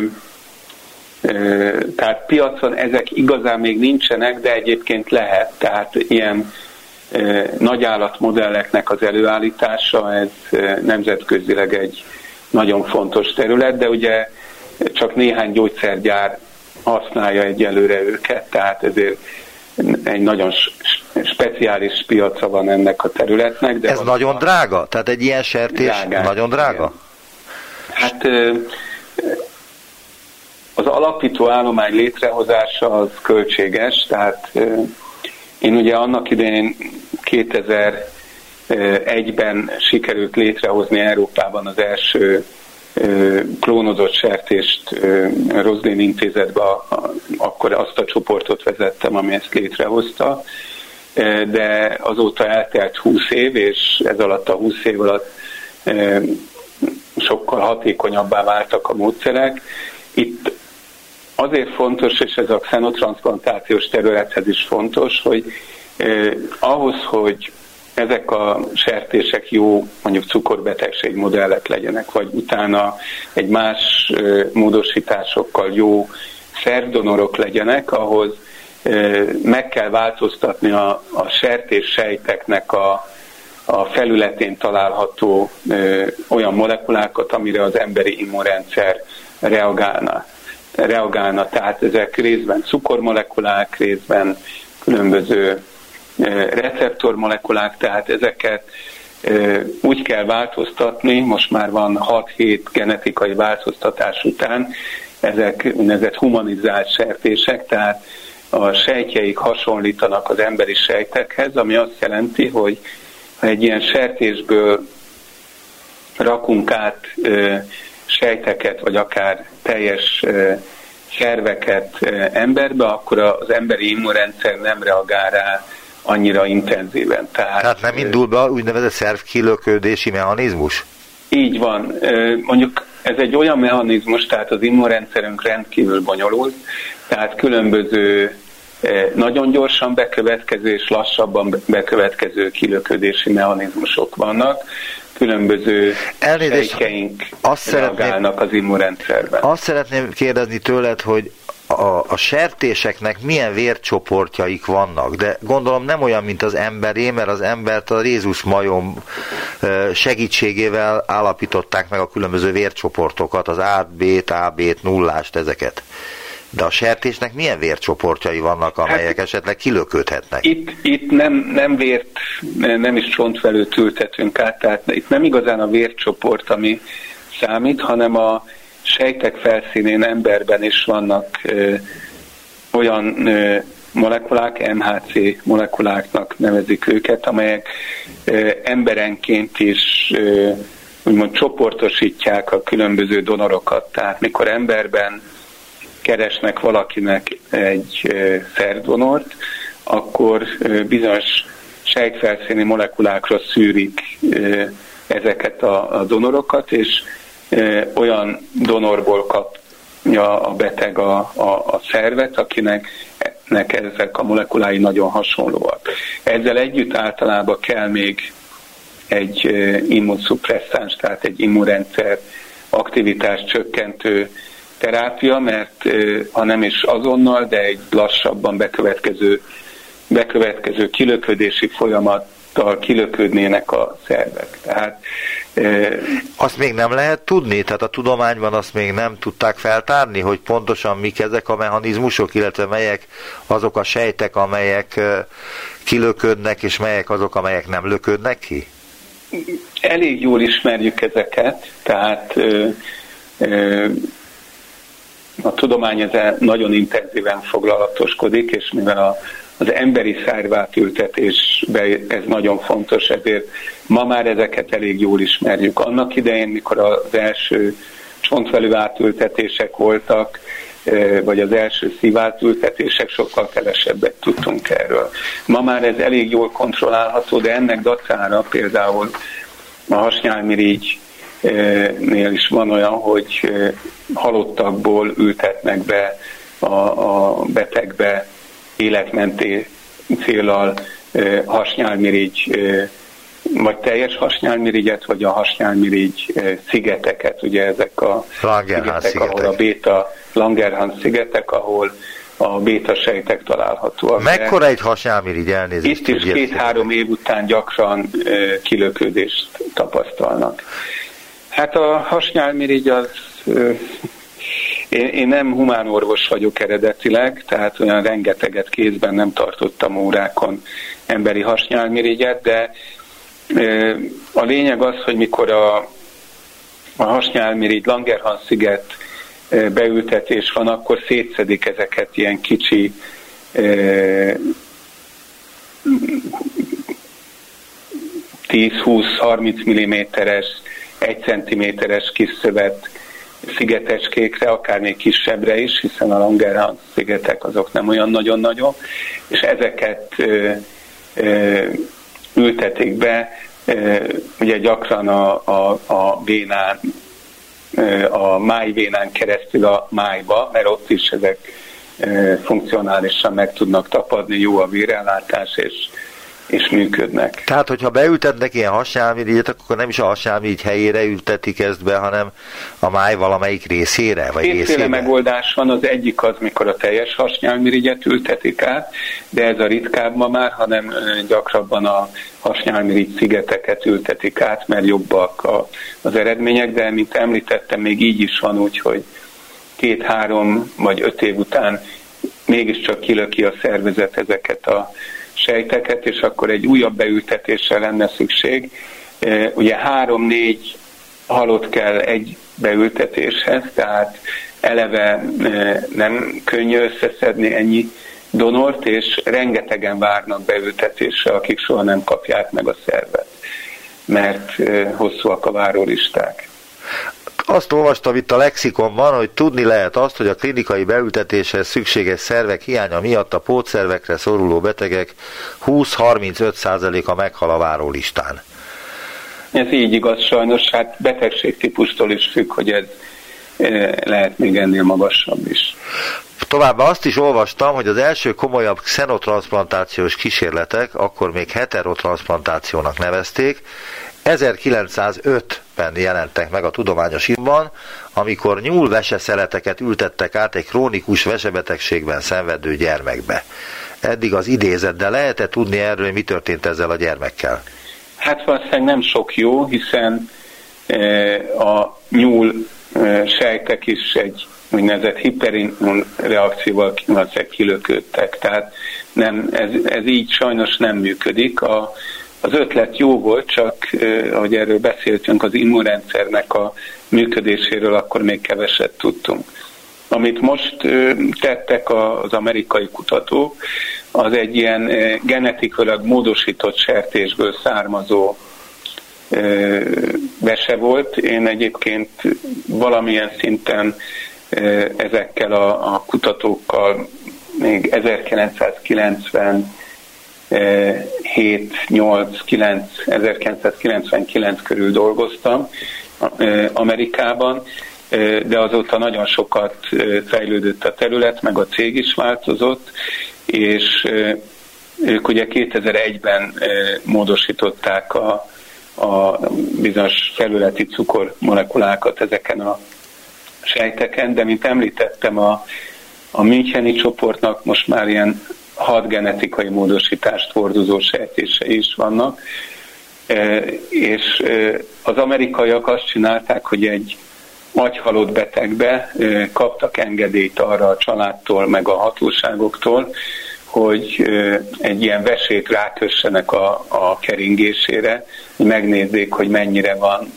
tehát piacon ezek igazán még nincsenek, de egyébként lehet. Tehát ilyen nagyállatmodelleknek az előállítása, ez nemzetközileg egy nagyon fontos terület, de ugye csak néhány gyógyszergyár használja egyelőre őket, tehát ezért egy nagyon speciális piaca van ennek a területnek. De ez nagyon drága? Tehát egy ilyen sertés nagyon drága? Hát az alapító állomány létrehozása az költséges, tehát én ugye annak idején 2001-ben sikerült létrehozni Európában az első klónozott sertést Roslin intézetbe, akkor azt a csoportot vezettem, ami ezt létrehozta, de azóta eltelt 20 év, és ez alatt a 20 év alatt sokkal hatékonyabbá váltak a módszerek. Itt azért fontos, és ez a xenotranszplantációs területhez is fontos, hogy ahhoz, hogy ezek a sertések jó, mondjuk cukorbetegség modellek legyenek, vagy utána egy más módosításokkal jó szervdonorok legyenek, ahhoz meg kell változtatni a sertéssejteknek a felületén található olyan molekulákat, amire az emberi immunrendszer reagálna. Tehát ezek részben cukormolekulák, részben különböző receptormolekulák, tehát ezeket úgy kell változtatni, most már van 6-7 genetikai változtatás után, ezek úgynevezett humanizált sertések, tehát a sejtjeik hasonlítanak az emberi sejtekhez, ami azt jelenti, hogy ha egy ilyen sertésből rakunk át sejteket, vagy akár teljes szerveket emberbe, akkor az emberi immunrendszer nem reagál rá annyira intenzíven. Tehát nem indul be úgynevezett szervkilöködési mechanizmus? Így van. Mondjuk ez egy olyan mechanizmus, tehát az immunrendszerünk rendkívül bonyolult, tehát különböző nagyon gyorsan bekövetkező és lassabban bekövetkező kilöködési mechanizmusok vannak. Különböző sejtjeink reagálnak az immunrendszerben. Azt szeretném kérdezni tőled, hogy a sertéseknek milyen vércsoportjaik vannak, de gondolom nem olyan, mint az emberé, mert az embert a rézusmajom segítségével állapították meg a különböző vércsoportokat, az A-t, B-t, AB-t, nullást, ezeket. De a sertésnek milyen vércsoportjai vannak, amelyek esetleg kilöködhetnek? Itt nem vért, nem is csontvelőt ültetünk át, tehát itt nem igazán a vércsoport, ami számít, hanem a sejtek felszínén emberben is vannak olyan molekulák, MHC molekuláknak nevezik őket, amelyek emberenként is úgymond csoportosítják a különböző donorokat. Tehát mikor emberben keresnek valakinek egy szervdonort, akkor bizonyos sejtfelszíni molekulákra szűrik ezeket a donorokat, és olyan donorból kapja a beteg a szervet, akinek ezek a molekulái nagyon hasonlóak. Ezzel együtt általában kell még egy immunszupresszáns, tehát egy immunrendszer aktivitás csökkentő terápia, mert ha nem is azonnal, de egy lassabban bekövetkező kilöködési folyamattal kilöködnének a szervek. Tehát azt még nem lehet tudni? Tehát a tudományban azt még nem tudták feltárni, hogy pontosan mik ezek a mechanizmusok, illetve melyek azok a sejtek, amelyek kilöködnek, és melyek azok, amelyek nem löködnek ki? Elég jól ismerjük ezeket, tehát a tudomány ezzel nagyon intenzíven foglalatoskodik, és mivel az emberi szervátültetésben ez nagyon fontos, ezért ma már ezeket elég jól ismerjük. Annak idején, mikor az első csontvelő átültetések voltak, vagy az első szívátültetések, sokkal kevesebbet tudtunk erről. Ma már ez elég jól kontrollálható, de ennek dacára például a hasnyálmirigynél is van olyan, hogy halottakból ültetnek be a betegbe életmentő céllal hasnyálmirigy, vagy teljes hasnyálmirigyet, vagy a hasnyálmirigy szigeteket, ugye ezek a szigetek, ahol a béta Langerhans szigetek, ahol a béta sejtek találhatóak. Mekkora egy hasnyálmirigy, elnézést? Itt is 2-3 év után gyakran kilöködést tapasztalnak. Hát a hasnyálmirigy az... Én nem humánorvos vagyok eredetileg, tehát olyan rengeteget kézben nem tartottam órákon emberi hasnyálmirigyet, de a lényeg az, hogy mikor a hasnyálmirigy Langerhans sziget beültetés van, akkor szétszedik ezeket ilyen kicsi 10-20-30 mm-es, 1 cm-es kis szövet szigeteskékre, akár még kisebbre is, hiszen a Langerhans szigetek azok nem olyan nagyon nagyok, és ezeket ültetik be, ugye gyakran a vénán, a májvénán keresztül a májba, mert ott is ezek funkcionálisan meg tudnak tapadni, jó a vérellátás, és működnek. Tehát, hogyha beültetnek ilyen hasnyálmirigyet, akkor nem is a hasnyálmirigy helyére ültetik ezt be, hanem a máj valamelyik részére? Kétféle megoldás van, az egyik az, mikor a teljes hasnyálmirigyet ültetik át, de ez a ritkább ma már, hanem gyakrabban a hasnyálmirigy szigeteket ültetik át, mert jobbak az eredmények, de mint említettem, még így is van úgy, hogy 2-3 vagy 5 év után mégiscsak kilöki a szervezet ezeket a sejteket, és akkor egy újabb beültetésre lenne szükség. Ugye 3-4 halott kell egy beültetéshez, tehát eleve nem könnyű összeszedni ennyi donort, és rengetegen várnak beültetésre, akik soha nem kapják meg a szervet, mert hosszúak a várólisták. Azt olvastam itt a lexikonban, hogy tudni lehet azt, hogy a klinikai beültetéshez szükséges szervek hiánya miatt a pótszervekre szoruló betegek 20-35%-a meghal a várólistán. Ez így igaz sajnos, hát betegségtípustól is függ, hogy ez lehet még ennél magasabb is. Továbbá azt is olvastam, hogy az első komolyabb xenotranszplantációs kísérletek, akkor még heterotranszplantációnak nevezték, 1905-ben jelentek meg a tudományos irodalomban, amikor nyúlveseszeleteket ültettek át egy krónikus vesebetegségben szenvedő gyermekbe. Eddig az idézet, de lehet-e tudni erről, hogy mi történt ezzel a gyermekkel? Hát valószínűleg nem sok jó, hiszen a nyúl sejtek is egy úgynevezett hiperimmun reakcióval kilöködtek. Tehát ez így sajnos nem működik. Az ötlet jó volt, csak ahogy erről beszéltünk, az immunrendszernek a működéséről akkor még keveset tudtunk. Amit most tettek az amerikai kutatók, az egy ilyen genetikailag módosított sertésből származó vese volt. Én egyébként valamilyen szinten ezekkel a kutatókkal még 1999 körül dolgoztam Amerikában, de azóta nagyon sokat fejlődött a terület, meg a cég is változott, és ők ugye 2001-ben módosították a bizonyos felületi cukormolekulákat ezeken a sejteken, de mint említettem, a müncheni csoportnak most már ilyen 6 genetikai módosítást hordozó sejtései is vannak, és az amerikaiak azt csinálták, hogy egy agyhalott betegbe kaptak engedélyt arra a családtól, meg a hatóságoktól, hogy egy ilyen vesét rákössenek a keringésére, hogy megnézzék, hogy mennyire van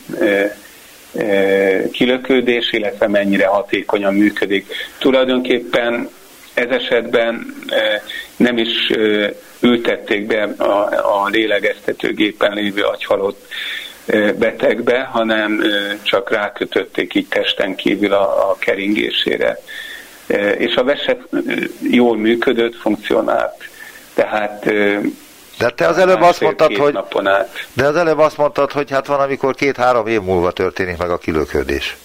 kilökődés, illetve mennyire hatékonyan működik. Tulajdonképpen ez esetben nem is ültették be a lélegeztetőgépen lévő agyhalott betegbe, hanem csak rákötötték így testen kívül a keringésére. És a vese jól működött, funkcionált. Tehát de te az előbb azt mondtad, hogy hát van, amikor 2-3 év múlva történik meg a kilöködés.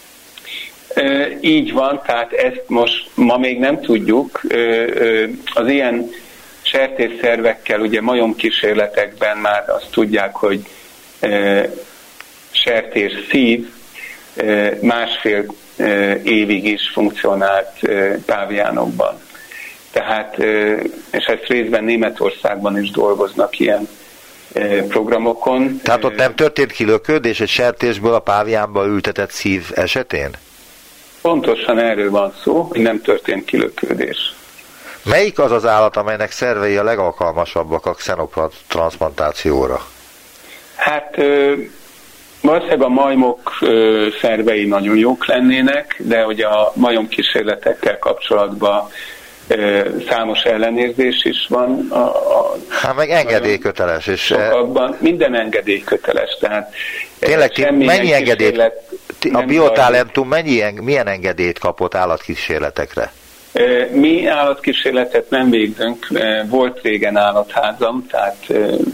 Így van, tehát ezt most ma még nem tudjuk. Az ilyen sertésszervekkel, ugye majomkísérletekben már azt tudják, hogy sertés szív 1,5 évig is funkcionált páviánokban. Tehát, és ezt részben Németországban is dolgoznak ilyen programokon. Tehát ott nem történt kilöködés egy sertésből a páviánba ültetett szív esetén? Pontosan erről van szó, hogy nem történt kilöködés. Melyik az az állat, amelynek szervei a legalkalmasabbak a xenotranszplantációra? Hát valószínűleg a majmok szervei nagyon jók lennének, de hogy a majomkísérletekkel kapcsolatban számos ellenérzés is van. Hát meg engedélyköteles. És sokakban minden engedélyköteles. Tehát tényleg mennyi engedélyt, a Biotalentum milyen engedélyt kapott állatkísérletekre? Mi állatkísérletet nem végzünk. Volt régen állatházam, tehát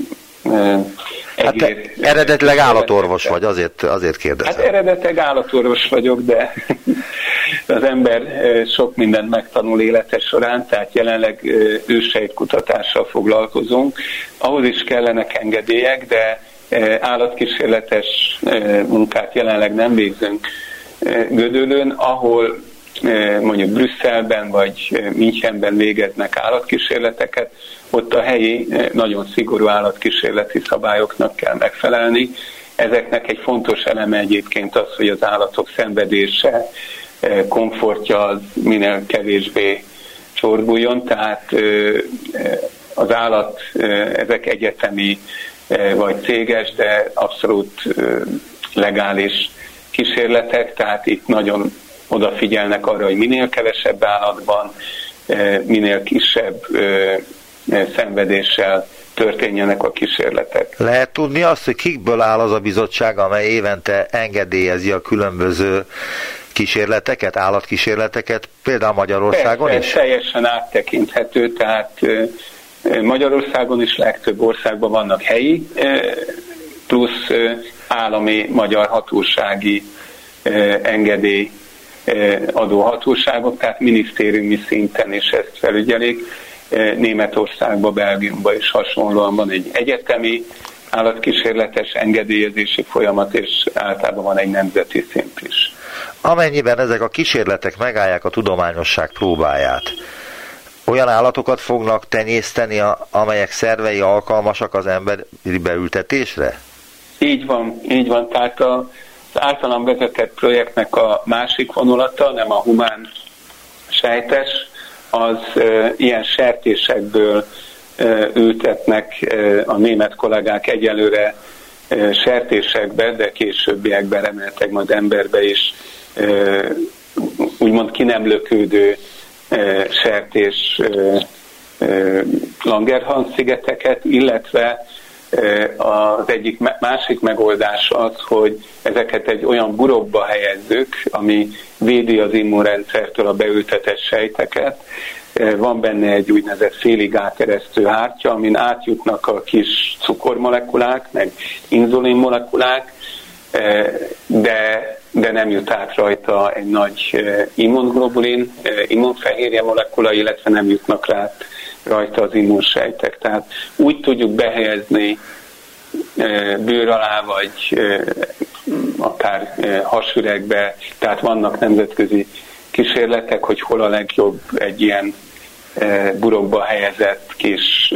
hát eredetileg állatorvos vagy, azért kérdezem. Hát eredetileg állatorvos vagyok, de az ember sok mindent megtanul élete során, tehát jelenleg őssejtkutatással foglalkozunk. Ahhoz is kellenek engedélyek, de állatkísérletes munkát jelenleg nem végzünk Gödöllőn, ahol mondjuk Brüsszelben vagy Münchenben végeznek állatkísérleteket, ott a helyi nagyon szigorú állatkísérleti szabályoknak kell megfelelni. Ezeknek egy fontos eleme egyébként az, hogy az állatok szenvedése, komfortja az minél kevésbé csorbuljon, tehát az állat, ezek egyetemi vagy céges, de abszolút legális kísérletek, tehát itt nagyon odafigyelnek arra, hogy minél kevesebb állatban, minél kisebb szenvedéssel történjenek a kísérletek. Lehet tudni azt, hogy kikből áll az a bizottság, amely évente engedélyezi a különböző kísérleteket, állatkísérleteket, például Magyarországon persze, is? Teljesen áttekinthető, tehát Magyarországon is legtöbb országban vannak helyi, plusz állami magyar hatósági engedély adóhatóságok, tehát minisztériumi szinten is ezt felügyelik. Németországban, Belgiumban is hasonlóan van egy egyetemi állatkísérletes engedélyezési folyamat, és általában van egy nemzeti szint is. Amennyiben ezek a kísérletek megállják a tudományosság próbáját, olyan állatokat fognak tenyészteni, amelyek szervei alkalmasak az emberi beültetésre? Így van. Tehát az általam vezetett projektnek a másik vonulata, nem a humán sejtes, az ilyen sertésekből ültetnek a német kollégák egyelőre sertésekbe, de későbbiekben remélhetőleg majd emberbe is úgymond ki nem lökődő sertés Langerhans-szigeteket, illetve az egyik másik megoldás az, hogy ezeket egy olyan burokba helyezzük, ami védi az immunrendszertől a beültetett sejteket. Van benne egy úgynevezett félig áteresztő hártya, amin átjutnak a kis cukormolekulák, meg inzulinmolekulák, de nem jut át rajta egy nagy immunglobulin, immunfehérje molekula, illetve nem jutnak rajta az immunsejtek. Tehát úgy tudjuk behelyezni bőr alá, vagy akár hasüregbe, tehát vannak nemzetközi kísérletek, hogy hol a legjobb egy ilyen burokba helyezett kis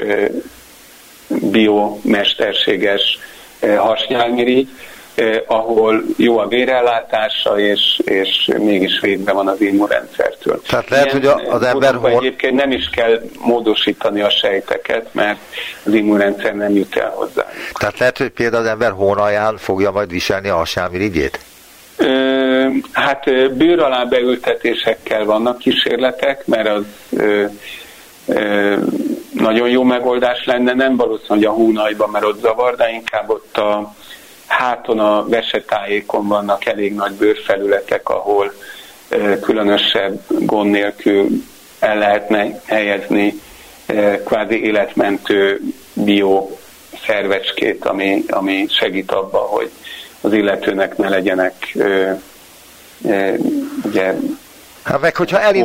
biomesterséges harsnyálmirigy, ahol jó a vérellátása, és mégis védve van az immunrendszertől. Tehát lehet, hogy az ember egyébként nem is kell módosítani a sejteket, mert az immunrendszer nem jut el hozzá. Tehát lehet, hogy például az ember hónalján fogja majd viselni a harsnyálmirigyét? Hát bőr alá beültetésekkel vannak kísérletek, mert az nagyon jó megoldás lenne, nem valószínű, hogy a hónajban, mert ott zavar, de inkább ott a háton, a vesetájékon vannak elég nagy bőrfelületek, ahol különösebb gond nélkül el lehetne helyezni kvázi életmentő bioszervecskét, ami segít abban, hogy az illetőnek ne legyenek ugye meg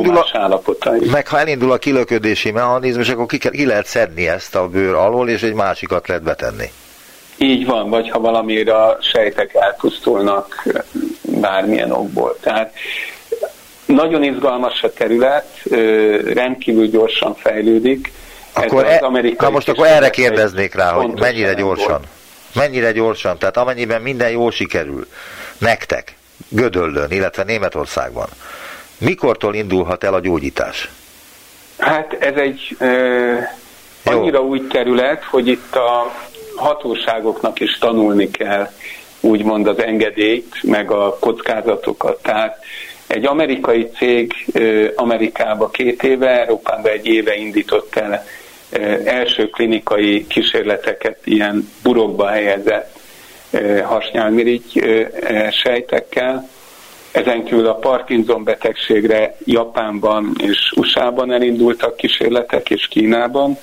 ha elindul a kilöködési mechanizmus, akkor ki lehet szedni ezt a bőr alól, és egy másikat lehet betenni. Így van, vagy ha valamire a sejtek elpusztulnak bármilyen okból. Tehát nagyon izgalmas a terület, rendkívül gyorsan fejlődik. Akkor akkor erre kérdeznék rá, hogy mennyire gyorsan, tehát amennyiben minden jól sikerül nektek, Gödöllőn, illetve Németországban, mikortól indulhat el a gyógyítás? Hát ez egy annyira új terület, hogy itt a hatóságoknak is tanulni kell úgymond az engedélyt, meg a kockázatokat. Tehát egy amerikai cég Amerikába 2 éve, Európában 1 éve indított el első klinikai kísérleteket ilyen burokba helyezett harsnyálmirigy sejtekkel. Ezen kívül a Parkinson betegségre Japánban és USA-ban elindultak kísérletek, és Kínában.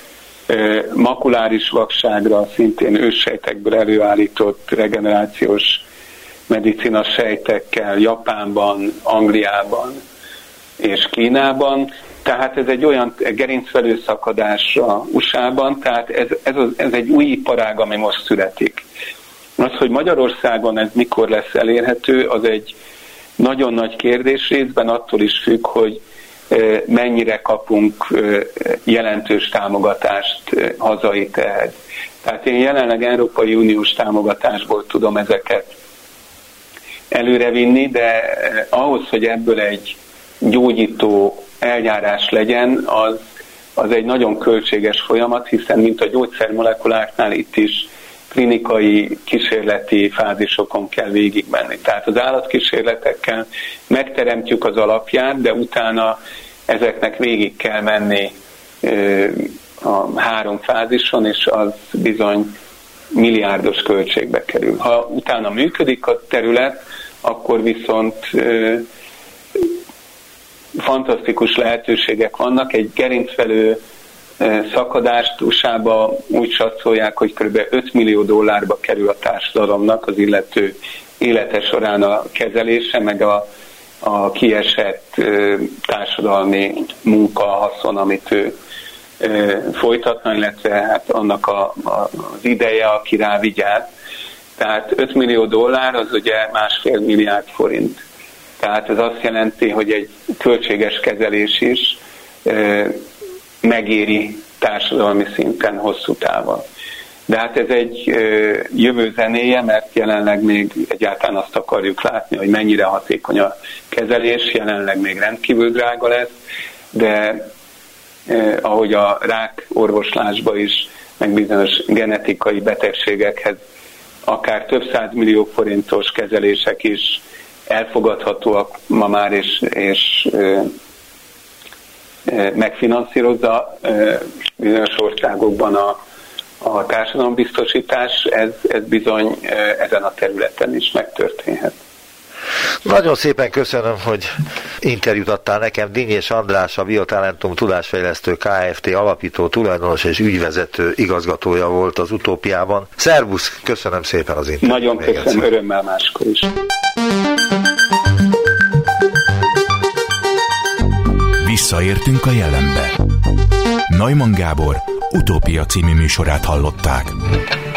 Makuláris vakságra szintén őssejtekből előállított regenerációs medicina sejtekkel Japánban, Angliában és Kínában. Tehát ez egy olyan gerincvelő szakadásra USA-ban, tehát ez egy új iparág, ami most születik. Az, hogy Magyarországon ez mikor lesz elérhető, az egy nagyon nagy kérdés, részben attól is függ, hogy mennyire kapunk jelentős támogatást hazai ehhez. Tehát én jelenleg Európai Uniós támogatásból tudom ezeket előrevinni, de ahhoz, hogy ebből egy gyógyító eljárás legyen, az egy nagyon költséges folyamat, hiszen mint a gyógyszermolekuláknál itt is klinikai kísérleti fázisokon kell végigmenni. Tehát az állatkísérletekkel megteremtjük az alapját, de utána ezeknek végig kell menni a 3 fázison, és az bizony milliárdos költségbe kerül. Ha utána működik a terület, akkor viszont fantasztikus lehetőségek vannak. Egy gerincvelő szakadást USA-ba úgy satszolják, hogy kb. $5 millió kerül a társadalomnak az illető élete során a kezelése, meg a a kiesett társadalmi munka haszon, amit ő folytatna, illetve hát annak az ideje, aki rá vigyáz. Tehát $5 millió az ugye 1,5 milliárd forint. Tehát ez azt jelenti, hogy egy költséges kezelés is megéri társadalmi szinten hosszú távon. De hát ez egy jövő zenéje, mert jelenleg még egyáltalán azt akarjuk látni, hogy mennyire hatékony a kezelés, jelenleg még rendkívül drága lesz, de ahogy a rák orvoslásba is, meg bizonyos genetikai betegségekhez akár több 100 millió forintos kezelések is elfogadhatóak ma már, és megfinanszírozza bizonyos országokban a társadalombiztosítás, ez bizony ezen a területen is megtörténhet. Nagyon szépen köszönöm, hogy interjút adtál nekem. Dinnyés András, a Biotalentum Tudásfejlesztő Kft. Alapító, tulajdonos és ügyvezető igazgatója volt az Utópiában. Szervusz, köszönöm szépen az interjút. Nagyon köszönöm, örömmel máskor is. Visszaértünk a jelenbe. Neumann Gábor Utópia című műsorát hallották.